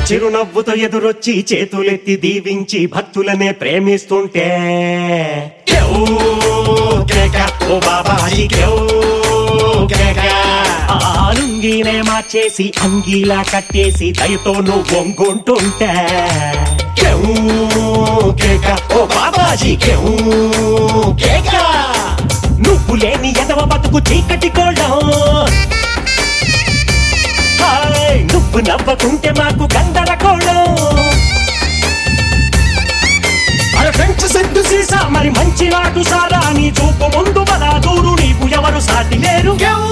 చిరునవ్వుతో ఎదురొచ్చి చేతులెత్తి దీవించి భక్తులనే ప్రేమిస్తుంటే కేవ్ కేక ఓ బాబాజీ కేవ్ కేక. లుంగీనే మార్చేసి అంగీలా కట్టేసి దయతో నువ్వు వంగుంటుంటే కేవ్ కేక ఓ బాబాజీ కేవ్ కేక. నువ్వు లేని ఎదవ బతుకు చీకటి కోళ్ళం, నువ్వు నవ్వకుంటే మాకు గందరగోళం. ఫ్రెంచ్ సెట్టు సీసా మరి మంచి నాటు సారా, నీ చూపు ముందు బలా దూరు, నీకు ఎవరు సాటి లేరు.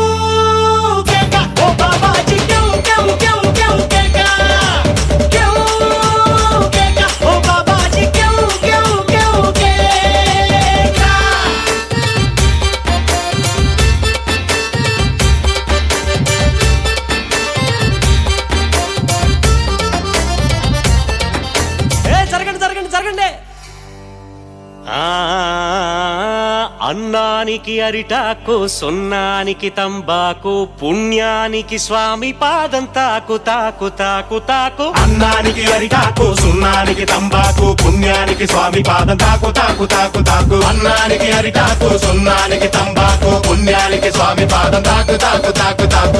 అన్నానికి అరిటాకు, సున్నానికి తంబాకు, పుణ్యానికి స్వామి పాదం తాకు తాకు తాకు తాకు. అన్నానికి అరిటాకు, సున్నానికి తంబాకు, పుణ్యానికి స్వామి పాదం తాకు తాకు తాకు తాకు. అన్నానికి అరిటాకు, సున్నానికి తంబాకు, పుణ్యానికి స్వామి పాదం తాకు తాకు తాకు తాకు.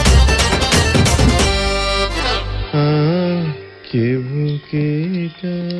केवू के